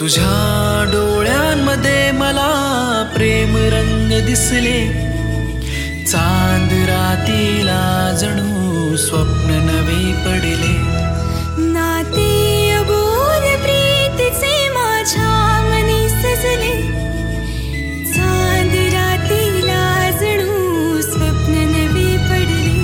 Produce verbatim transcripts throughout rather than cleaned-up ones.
तुझ्या डोळ्यांमध्ये मला प्रेम रंग दिसले, चांद रातीला जणू स्वप्न नवे पडले. नाते अबोल प्रीतीचे माझ्या मनी सजले, चांद रातीला जणू स्वप्न नवे पडले.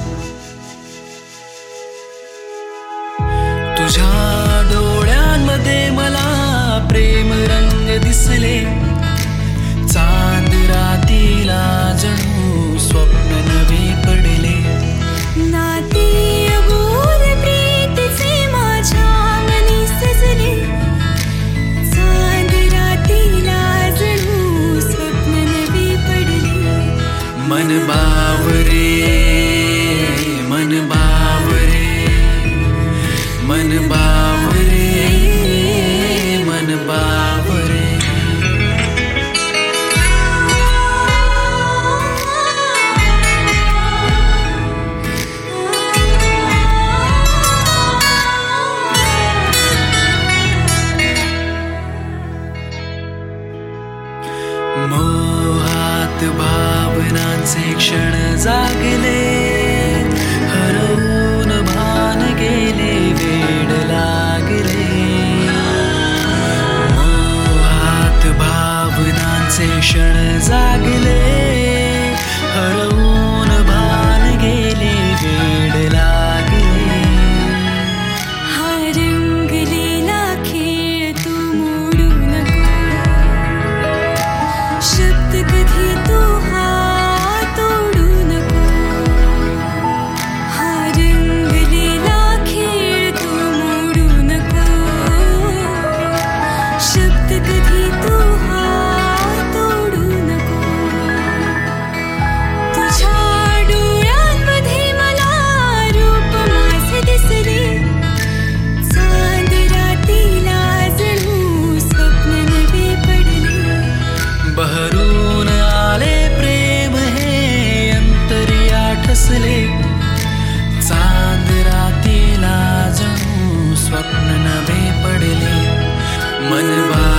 तुझ्या डोळ्यांमध्ये मला प्रेम रंग दिसले, चांद रातीला जणू स्वप्न नवे पडले. नाते अबोल प्रीतीचे माझ्या मनी सजले, चांद रातीला जणू स्वप्न नवे पडले. मन बावरे मन बावरे मन बावरे मन बावरे. मोहात भावनांचे क्षण जागले, हरवून भान गेले, वेड लागले. मोहात भावनांचे क्षण जागले, हरवून भान गेले, वेड लागले. हा रंगलेला खेळ तू मोडू नको, शब्द कधी तू हात तोडू नको. हा रंगलेला खेळ तू मोडू नको, शब्द कधी तू हात तोडू नको. तुझ्या डोळ्यांमध्ये मला रूप माझे दिसले, चांद रातीला जणू स्वप्न नवे पडले. बहरून आले प्रेम हे अंतर्या ठसले, चांद रातीला जणू स्वप्न नवे पडले. मन बा